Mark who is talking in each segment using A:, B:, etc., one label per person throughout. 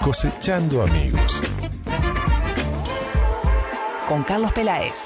A: Cosechando amigos.
B: Con Carlos Peláez.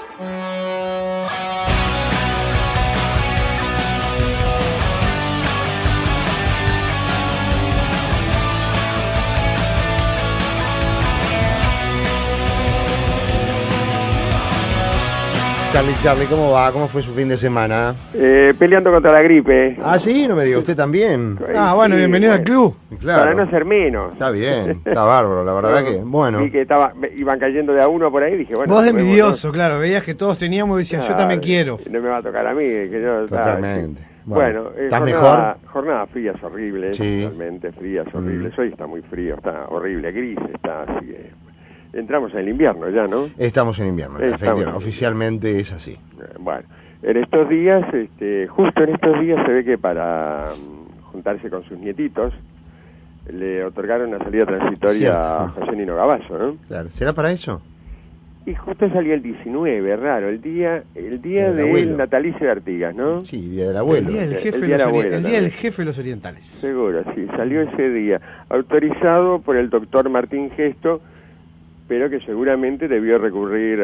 C: Charlie, ¿cómo va? ¿Cómo fue su fin de semana?
D: Peleando contra la gripe.
C: Ah, sí, no me diga, usted también.
D: Ah,
E: bueno,
D: sí,
E: bienvenido al club.
C: Claro.
D: Para no ser menos.
C: Está bien, está bárbaro, la verdad que, bueno.
D: Vi que iban cayendo de a uno por ahí, dije, bueno.
E: Vos de envidioso, claro, veías que todos teníamos y decías, yo también quiero.
D: No me va a tocar a mí, que yo...
C: Totalmente.
D: Bueno,
C: ¿estás mejor?
D: Jornadas frías horribles,
C: sí.
D: Realmente frías horribles. Hoy está muy frío, está horrible, gris, está así que... Entramos en el invierno ya, ¿no?
C: Estamos en invierno, efectivamente, oficialmente es así.
D: Bueno, en estos días, justo en estos días se ve que para juntarse con sus nietitos, le otorgaron una salida transitoria a José Nino Gabazo, ¿no?
C: Claro, ¿será para eso?
D: Y justo salió el 19, raro, el día del natalicio de Artigas, ¿no?
C: Sí, día del abuelo.
E: El día del jefe, el día del jefe de los orientales.
D: Seguro, sí, salió ese día, autorizado por el doctor Martín Gesto, pero que seguramente debió recurrir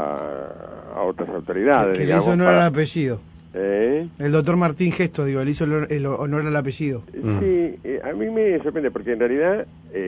D: a otras autoridades.
E: Que le hizo honor al apellido.
D: ¿Eh?
E: El doctor Martín Gesto, le hizo el honor al apellido.
D: Sí, a mí me sorprende, porque en realidad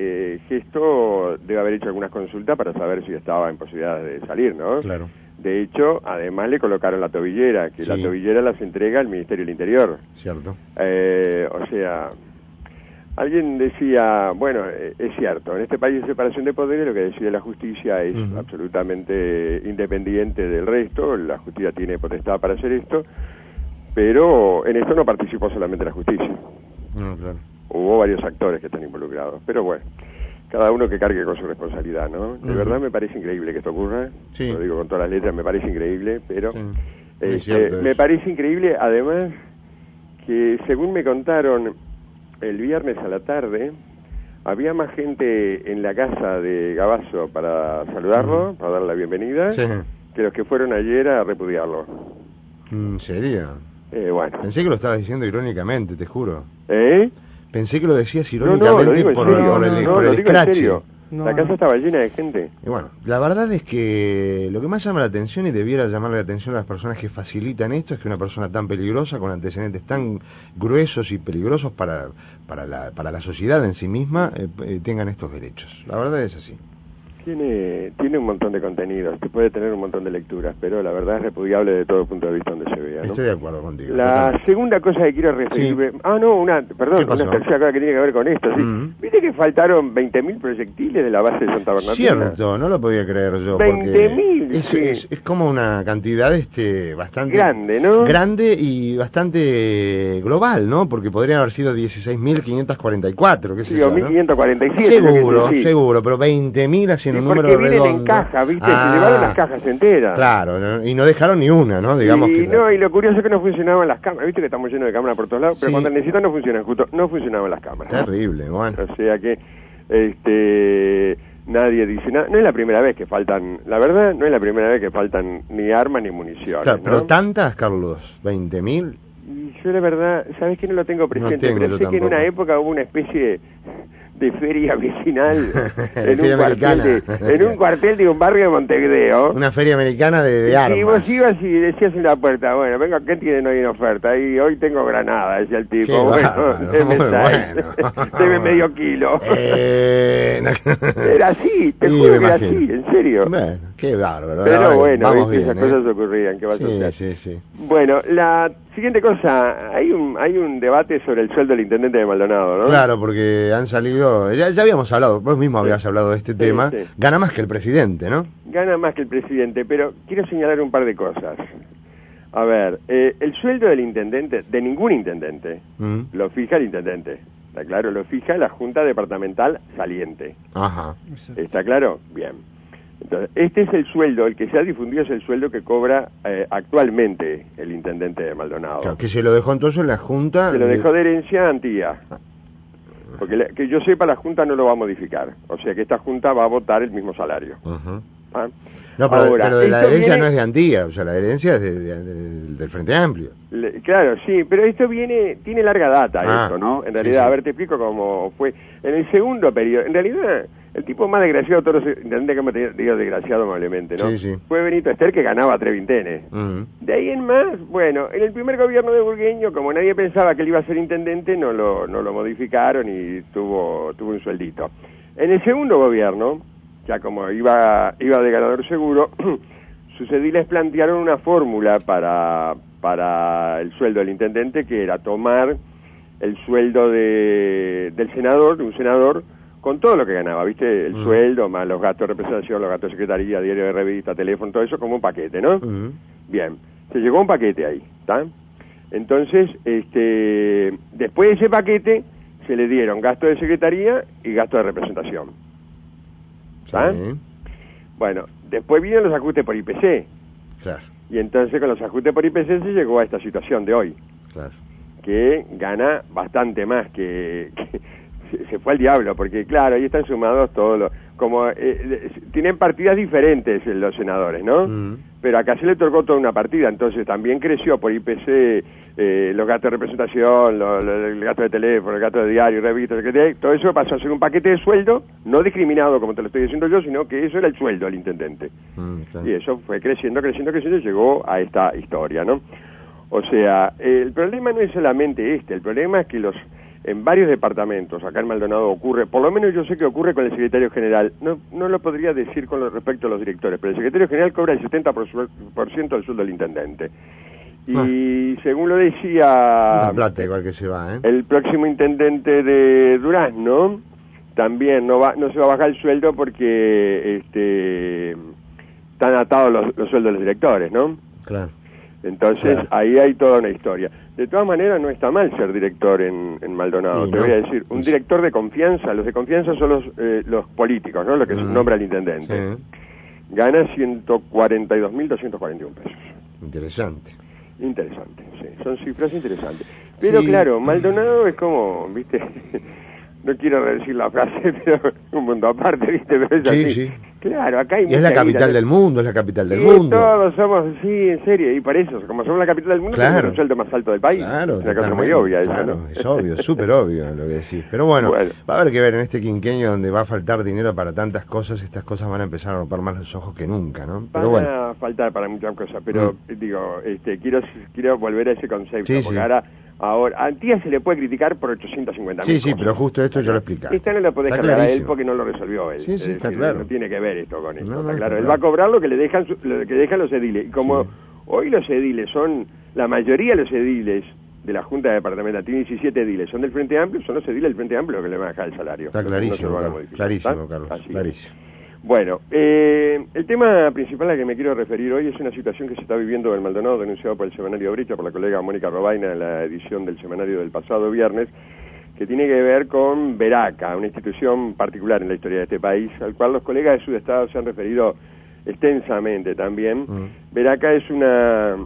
D: Gesto debe haber hecho algunas consultas para saber si estaba en posibilidades de salir, ¿no?
C: Claro.
D: De hecho, además le colocaron la tobillera, que la tobillera las entrega el Ministerio del Interior.
C: Cierto.
D: O sea... Alguien decía, bueno, es cierto, en este país de separación de poderes lo que decide la justicia es absolutamente independiente del resto, la justicia tiene potestad para hacer esto, pero en esto no participó solamente la justicia.
C: Claro.
D: Hubo varios actores que están involucrados, pero bueno, cada uno que cargue con su responsabilidad, ¿no? De verdad me parece increíble que esto ocurra, lo digo con todas las letras, me parece increíble, pero me parece increíble además que según me contaron, el viernes a la tarde había más gente en la casa de Gabazo para saludarlo, para darle la bienvenida, que los que fueron ayer a repudiarlo.
C: ¿En serio?
D: Bueno.
C: Pensé que lo estabas diciendo irónicamente, te juro.
D: ¿Eh?
C: Pensé que lo decías irónicamente por el escrache.
D: La casa estaba llena de gente.
C: Y bueno, la verdad es que lo que más llama la atención y debiera llamarle la atención a las personas que facilitan esto es que una persona tan peligrosa, con antecedentes tan gruesos y peligrosos para la sociedad en sí misma, tengan estos derechos. La verdad es así.
D: Tiene un montón de contenidos, puede tener un montón de lecturas, pero la verdad es repudiable de todo punto de vista donde se vea, ¿no?
C: Estoy de acuerdo contigo.
D: La
C: totalmente.
D: Segunda cosa que quiero referirme...
C: Sí.
D: una tercera cosa que tiene que ver con esto, ¿sí? ¿Viste que faltaron 20.000 proyectiles de la base de Santa Bernardina?
C: Cierto, no lo podía creer yo.
D: 20.000.
C: Es como una cantidad bastante...
D: grande, ¿no?
C: Grande y bastante global, ¿no? Porque podrían haber sido 16.544, qué sé yo,
D: o 1.547.
C: Seguro, pero 20.000 haciendo un número
D: vienen
C: redondo.
D: En cajas, ¿viste? Se llevaron las cajas enteras.
C: Claro, ¿no? Y no dejaron ni una, ¿no? Digamos
D: y lo curioso es que no funcionaban las cámaras. ¿Viste que estamos llenos de cámaras por todos lados? Pero cuando necesitan no funcionan, justo no funcionaban las cámaras.
C: Terrible, bueno.
D: O sea que nadie dice nada. No es la primera vez que faltan, la verdad, no es la primera vez que faltan ni armas ni municiones.
C: Claro,
D: ¿no?
C: pero tantas, Carlos, 20.000.
D: Y yo la verdad, ¿sabes que no lo tengo presente? Pero sé que en una época hubo una especie de feria vecinal en un cuartel de un barrio de Montevideo.
C: Una feria americana de armas.
D: Y vos ibas y decías en la puerta, bueno, venga, ¿qué tienen hoy en oferta? Y hoy tengo granada, decía el tipo. Deme medio kilo. Era así, te juro que era así, en serio.
C: Bueno, qué bárbaro.
D: Pero bueno,
C: vamos bien,
D: esas cosas ocurrían, ¿qué va a suceder?
C: Sí.
D: Bueno, la siguiente cosa, hay un debate sobre el sueldo del intendente de Maldonado, ¿no?
C: Claro, porque han salido, ya habíamos hablado, vos mismo habías hablado de este tema, gana más que el presidente, ¿no? Gana
D: más que el presidente, pero quiero señalar un par de cosas. A ver, el sueldo del intendente, de ningún intendente, lo fija el intendente, ¿está claro? Lo fija la Junta Departamental saliente.
C: Ajá.
D: ¿Está claro? Bien. Entonces, este es el sueldo, el que se ha difundido es el sueldo que cobra actualmente el intendente de Maldonado.
C: Claro, que se lo dejó entonces en la Junta.
D: Se lo dejó de herencia a Antía. Porque que yo sepa, la Junta no lo va a modificar. O sea que esta Junta va a votar el mismo salario. ¿Ah?
C: No, pero de la herencia no es de Antía, o sea, la herencia es del Frente Amplio.
D: Claro, sí, pero esto tiene larga data esto, ¿no? En realidad, a ver, te explico cómo fue. En el segundo periodo, en realidad... El tipo más desgraciado de todos los intendentes que hemos tenido, digo desgraciado amablemente, ¿no?
C: Sí, sí.
D: Fue Benito Ester, que ganaba 3 vintenes. De ahí en más, bueno, en el primer gobierno de Burgueño, como nadie pensaba que él iba a ser intendente, no lo modificaron y tuvo un sueldito. En el segundo gobierno, ya como iba de ganador seguro, sus ediles plantearon una fórmula para el sueldo del intendente, que era tomar el sueldo del senador, de un senador, con todo lo que ganaba, ¿viste? El sueldo, más los gastos de representación, los gastos de secretaría, diario de revista, teléfono, todo eso como un paquete, ¿no? Bien, se llegó a un paquete ahí, ¿está? Entonces, después de ese paquete, se le dieron gasto de secretaría y gasto de representación. ¿Está? Sí. Bueno, después vinieron los ajustes por IPC.
C: Claro.
D: Y entonces con los ajustes por IPC se llegó a esta situación de hoy.
C: Claro. Que
D: gana bastante más que se fue al diablo, porque claro, ahí están sumados todos los... tienen partidas diferentes los senadores, ¿no? Pero acá se le otorgó toda una partida, entonces también creció por IPC los gastos de representación, el gasto de teléfono, el gasto de diario, revistas, todo eso pasó a ser un paquete de sueldo, no discriminado como te lo estoy diciendo yo, sino que eso era el sueldo del intendente. Claro. Y eso fue creciendo, y llegó a esta historia, ¿no? O sea, el problema no es solamente el problema es que en varios departamentos, acá en Maldonado ocurre, por lo menos yo sé que ocurre con el secretario general, no lo podría decir con respecto a los directores, pero el secretario general cobra el 70% del sueldo del intendente. Y según lo decía...
C: plata igual que se va,
D: el próximo intendente de Durazno, también no se va a bajar el sueldo porque están atados los sueldos de los directores, ¿no?
C: Claro.
D: Entonces, claro, ahí hay toda una historia. De todas maneras, no está mal ser director en Maldonado. Te voy a decir, un director de confianza, los de confianza son los políticos, ¿no? Lo que se nombra el intendente. Sí. Gana 142.241 pesos.
C: Interesante,
D: sí. Son cifras interesantes. Pero claro, Maldonado es como, ¿viste? No quiero decir la frase, pero un mundo aparte, ¿viste? Pero es así. Sí. Claro, acá hay
C: y es la capital del mundo, mundo.
D: Todos somos, sí, en serio, y por eso, como somos la capital del mundo, tenemos el sueldo más alto del país.
C: Claro,
D: es una cosa muy obvia esa,
C: claro,
D: ¿no?
C: Es obvio, súper obvio lo que decís. Pero bueno, va a haber que ver en este quinquenio donde va a faltar dinero para tantas cosas, estas cosas van a empezar a romper más los ojos que nunca, ¿no? Pero
D: van a faltar para muchas cosas, pero digo, quiero volver a ese concepto, porque ahora, a Antía se le puede criticar por 850.000
C: Sí, cosas. Pero justo esto yo lo expliqué.
D: Esta no lo podés cargar a él porque no lo resolvió él.
C: Sí, está claro.
D: No tiene que ver esto con esto, está claro. Él va a cobrar lo que le dejan los ediles. Y como hoy los ediles son, la mayoría de los ediles de la Junta Departamental, tiene 17 ediles, son del Frente Amplio, son los ediles del Frente Amplio que le van a dejar el salario.
C: Está clarísimo, clarísimo, Carlos, clarísimo.
D: Bueno, el tema principal al que me quiero referir hoy es una situación que se está viviendo en Maldonado, denunciado por el semanario Brecha, por la colega Mónica Robaina en la edición del semanario del pasado viernes, que tiene que ver con Veraca, una institución particular en la historia de este país, al cual los colegas de Sudestado se han referido extensamente también. Veraca es una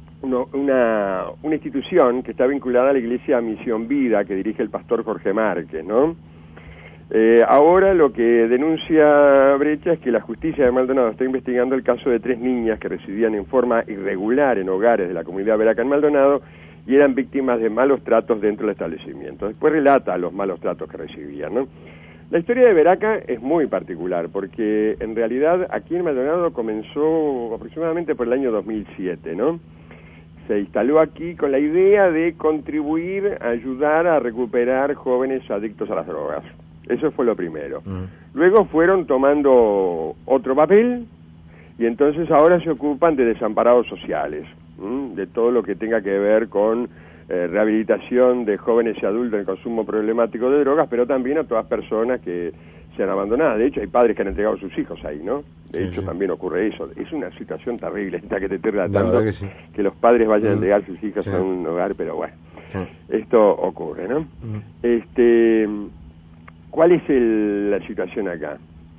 D: institución que está vinculada a la Iglesia Misión Vida, que dirige el pastor Jorge Márquez, ¿no? Ahora lo que denuncia Brecha es que la justicia de Maldonado está investigando el caso de 3 niñas que residían en forma irregular en hogares de la comunidad Veraca en Maldonado y eran víctimas de malos tratos dentro del establecimiento. Después relata los malos tratos que recibían, ¿no? La historia de Veraca es muy particular porque en realidad aquí en Maldonado comenzó aproximadamente por el año 2007, ¿no? Se instaló aquí con la idea de contribuir a ayudar a recuperar jóvenes adictos a las drogas. Eso fue lo primero. Luego fueron tomando otro papel y entonces ahora se ocupan de desamparados sociales, de todo lo que tenga que ver con rehabilitación de jóvenes y adultos en consumo problemático de drogas, pero también a todas personas que sean abandonadas. De hecho, hay padres que han entregado a sus hijos ahí, ¿no? De hecho, también ocurre eso. Es una situación terrible esta que te estoy relatando, que los padres vayan a entregar a sus hijos a un hogar, pero bueno, esto ocurre, ¿no? ¿Cuál es la situación acá?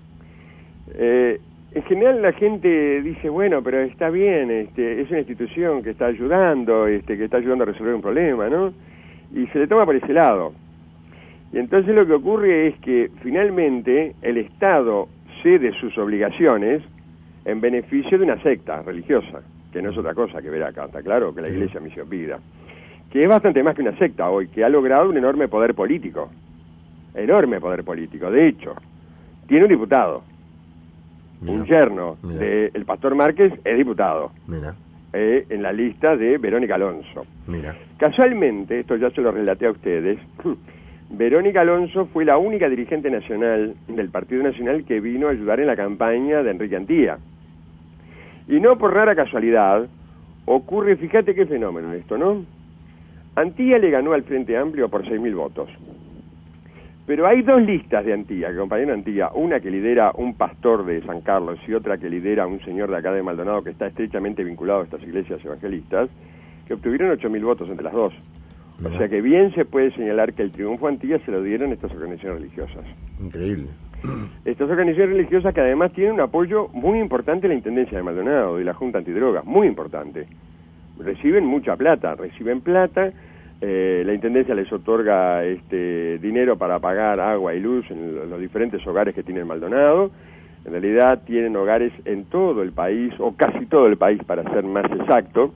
D: En general la gente dice, bueno, pero está bien, es una institución que está ayudando, que está ayudando a resolver un problema, ¿no? Y se le toma por ese lado. Y entonces lo que ocurre es que finalmente el Estado cede sus obligaciones en beneficio de una secta religiosa, que no es otra cosa que Veraca, está claro, que la Iglesia Misión Vida, que es bastante más que una secta hoy, que ha logrado un enorme poder político. De hecho, tiene un diputado. Un yerno del Pastor Márquez es diputado. En la lista de Verónica Alonso. Casualmente, esto ya se lo relaté a ustedes, Verónica Alonso fue la única dirigente nacional del Partido Nacional que vino a ayudar en la campaña de Enrique Antía. Y no por rara casualidad, ocurre, fíjate qué fenómeno esto, ¿no? Antía le ganó al Frente Amplio por 6.000 votos. Pero hay dos listas de Antía, que acompañan a Antía, una que lidera un pastor de San Carlos y otra que lidera un señor de acá de Maldonado que está estrechamente vinculado a estas iglesias evangelistas, que obtuvieron 8.000 votos entre las dos. O sea que bien se puede señalar que el triunfo a Antía se lo dieron estas organizaciones religiosas.
C: Increíble.
D: Estas organizaciones religiosas que además tienen un apoyo muy importante de la Intendencia de Maldonado, de la Junta Antidrogas, muy importante. Reciben mucha plata, la Intendencia les otorga dinero para pagar agua y luz en los diferentes hogares que tiene Maldonado. En realidad tienen hogares en todo el país, o casi todo el país para ser más exacto.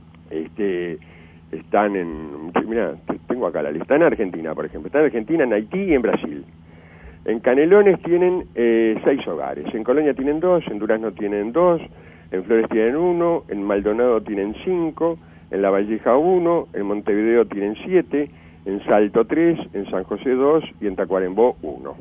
D: Están mira, tengo acá la lista, están en Argentina, por ejemplo, están en Argentina, en Haití y en Brasil. En Canelones tienen 6 hogares, en Colonia tienen 2, en Durazno tienen 2, en Flores tienen 1, en Maldonado tienen 5, en La Valleja 1, en Montevideo tienen 7, en Salto 3, en San José 2 y en Tacuarembó 1.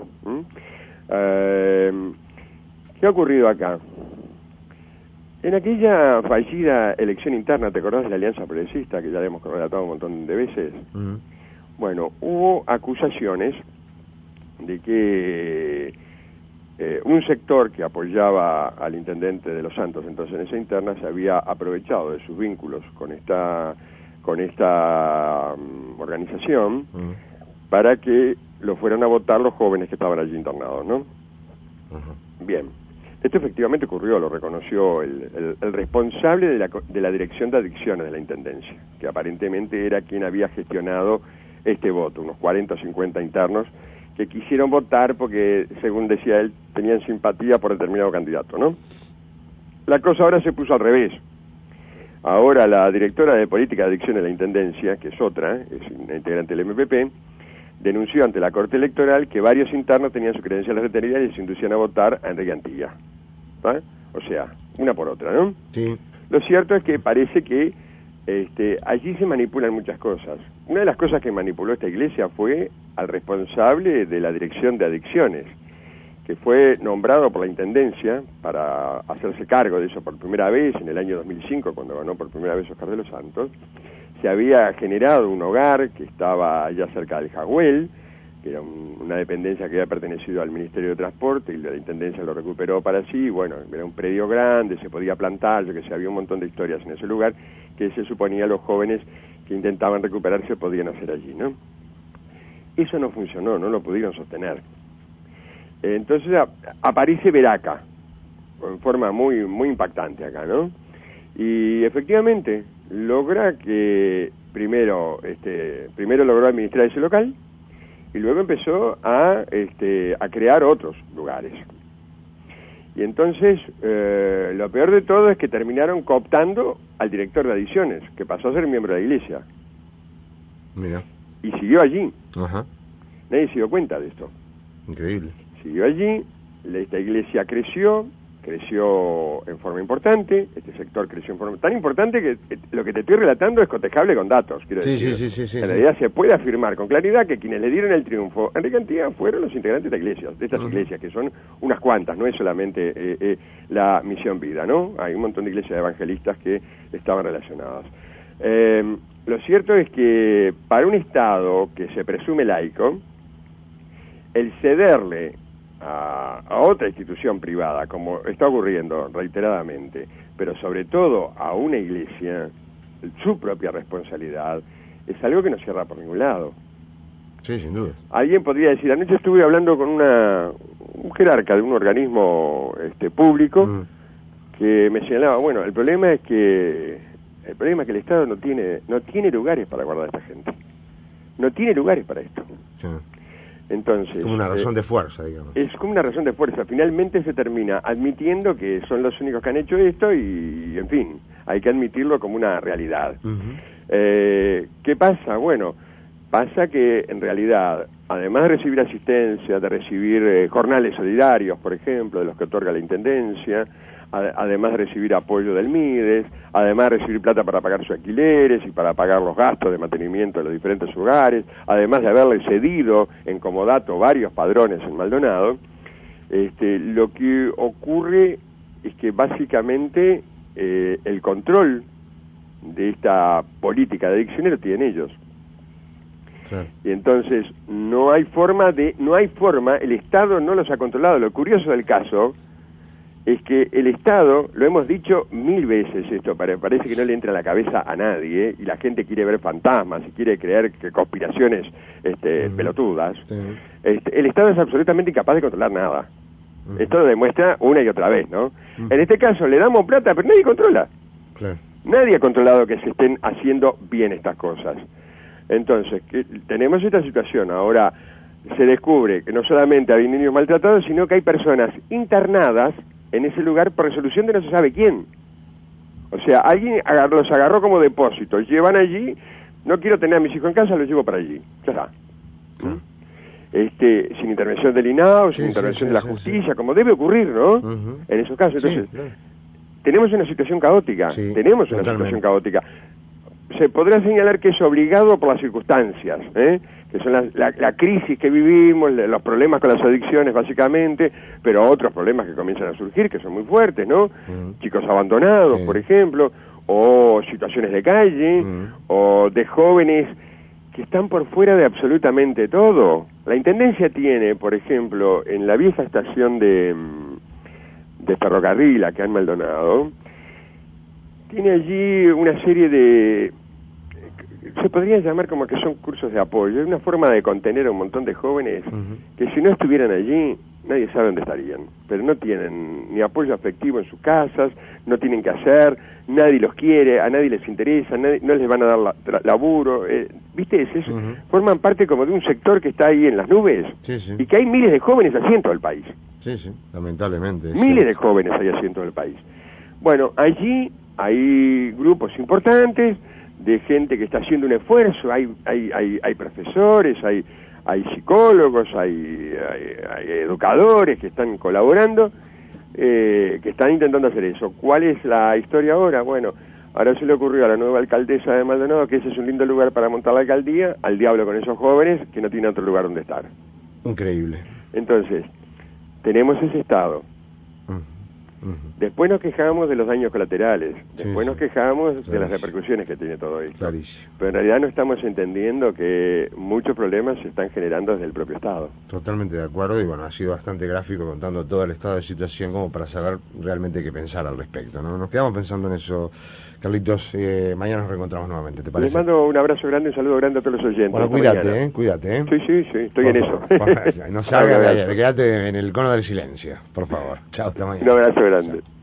D: ¿Qué ha ocurrido acá? En aquella fallida elección interna, ¿te acordás de la Alianza Progresista, que ya le hemos relatado un montón de veces? Bueno, hubo acusaciones de que un sector que apoyaba al intendente de Los Santos entonces en esa interna se había aprovechado de sus vínculos con esta organización para que lo fueran a votar los jóvenes que estaban allí internados, ¿no? Bien. Esto efectivamente ocurrió, lo reconoció el responsable de la Dirección de Adicciones de la Intendencia, que aparentemente era quien había gestionado este voto, unos 40 o 50 internos que quisieron votar porque, según decía él, tenían simpatía por determinado candidato, ¿no? La cosa ahora se puso al revés. Ahora la directora de Política de Adicciones de la Intendencia, que es otra, es una integrante del MPP, denunció ante la Corte Electoral que varios internos tenían sus credenciales retenidas y se inducían a votar a Enrique Antía. ¿Va? O sea, una por otra, ¿no?
C: Sí.
D: Lo cierto es que parece que allí se manipulan muchas cosas. Una de las cosas que manipuló esta iglesia fue al responsable de la Dirección de Adicciones, que fue nombrado por la Intendencia para hacerse cargo de eso por primera vez en el año 2005, cuando ganó por primera vez Oscar de los Santos. Se había generado un hogar que estaba allá cerca del Jagüel, que era una dependencia que había pertenecido al Ministerio de Transporte, y la Intendencia lo recuperó para sí. Bueno, era un predio grande, se podía plantar, yo que sé, había un montón de historias en ese lugar que se suponía los jóvenes que intentaban recuperarse podían hacer allí, ¿no? Eso no funcionó, no lo pudieron sostener. Entonces aparece Veraca, en forma muy, muy impactante acá, ¿no? Y efectivamente logra que primero logró administrar ese local y luego empezó a crear otros lugares. Y entonces lo peor de todo es que terminaron cooptando al director de Adicciones, que pasó a ser miembro de la iglesia.
C: Mira.
D: Y siguió allí.
C: Ajá.
D: Nadie se dio cuenta de esto.
C: Increíble.
D: Siguió allí, esta iglesia creció en forma importante, este sector creció en forma tan importante que lo que te estoy relatando es cotejable con datos, quiero decir.
C: Sí.
D: En realidad se puede afirmar con claridad que quienes le dieron el triunfo a Enrique Antía fueron los integrantes de estas iglesias, que son unas cuantas, no es solamente la Misión Vida, ¿no? Hay un montón de iglesias evangelistas que estaban relacionadas. Lo cierto es que para un Estado que se presume laico, el cederle a otra institución privada, como está ocurriendo reiteradamente, pero sobre todo a una iglesia, su propia responsabilidad, es algo que no cierra por ningún lado.
C: Sí, sin duda.
D: Alguien podría decir, anoche estuve hablando con un jerarca de un organismo público que me señalaba, bueno, el problema es que el Estado no tiene lugares para guardar a esta gente. No tiene lugares para esto.
C: Sí.
D: Entonces,
C: como una razón de fuerza, digamos.
D: Es como una razón de fuerza. Finalmente se termina admitiendo que son los únicos que han hecho esto y en fin, hay que admitirlo como una realidad. ¿Qué pasa? Bueno, pasa que en realidad además de recibir asistencia, de recibir jornales solidarios, por ejemplo, de los que otorga la Intendencia, además de recibir apoyo del MIDES, además de recibir plata para pagar sus alquileres y para pagar los gastos de mantenimiento de los diferentes hogares, además de haberle cedido en comodato varios padrones en Maldonado, lo que ocurre es que básicamente el control de esta política de adicciones lo tienen ellos. Claro. Y entonces no hay forma, el Estado no los ha controlado. Lo curioso del caso es que el Estado, lo hemos dicho 1000 veces esto, parece que no le entra a la cabeza a nadie, y la gente quiere ver fantasmas y quiere creer que conspiraciones pelotudas. Sí. El Estado es absolutamente incapaz de controlar nada. Esto lo demuestra una y otra vez, ¿no? En este caso le damos plata, pero nadie controla. Claro. Nadie ha controlado que se estén haciendo bien estas cosas. Entonces, tenemos esta situación. Ahora se descubre que no solamente hay niños maltratados, sino que hay personas internadas en ese lugar por resolución de no se sabe quién. O sea, alguien los agarró como depósito, llevan allí, no quiero tener a mis hijos en casa, los llevo para allí. Ya está. Sin intervención del INAO, sin intervención de la justicia, como debe ocurrir, ¿no? En esos casos. Entonces, tenemos una situación caótica, situación caótica. Se podrá señalar que es obligado por las circunstancias, que son la crisis que vivimos, los problemas con las adicciones básicamente, pero otros problemas que comienzan a surgir, que son muy fuertes, ¿no? Chicos abandonados, por ejemplo, o situaciones de calle, o de jóvenes que están por fuera de absolutamente todo. La Intendencia tiene, por ejemplo, en la vieja estación de ferrocarril acá en Maldonado, tiene allí una serie de, se podría llamar como que son cursos de apoyo, es una forma de contener a un montón de jóvenes que si no estuvieran allí, nadie sabe dónde estarían, pero no tienen ni apoyo afectivo en sus casas, no tienen que hacer, nadie los quiere, a nadie les interesa, no les van a dar laburo, ¿viste? Forman parte como de un sector que está ahí en las nubes, y que hay miles de jóvenes así en todo el país.
C: Sí, lamentablemente.
D: Miles de jóvenes hay así en todo el país. Bueno, allí hay grupos importantes de gente que está haciendo un esfuerzo, hay profesores, hay psicólogos, hay educadores que están colaborando, que están intentando hacer eso. ¿Cuál es la historia ahora? Bueno, ahora se le ocurrió a la nueva alcaldesa de Maldonado que ese es un lindo lugar para montar la alcaldía, al diablo con esos jóvenes que no tienen otro lugar donde estar.
C: Increíble.
D: Entonces, tenemos ese estado. Después nos quejamos de los daños colaterales, después nos quejamos de las repercusiones que tiene todo esto.
C: Clarísimo.
D: Pero en realidad no estamos entendiendo que muchos problemas se están generando desde el propio Estado.
C: Totalmente de acuerdo, y bueno, ha sido bastante gráfico contando todo el estado de situación como para saber realmente qué pensar al respecto, ¿no? Nos quedamos pensando en eso, Carlitos. Mañana nos reencontramos nuevamente, ¿te parece?
D: Les mando un abrazo grande, un saludo grande a todos los oyentes.
C: Bueno, cuídate.
D: Sí, estoy en eso.
C: No salga de ahí, quédate en el cono del silencio, por favor. Chao, hasta mañana.
D: Un abrazo grande. Chao.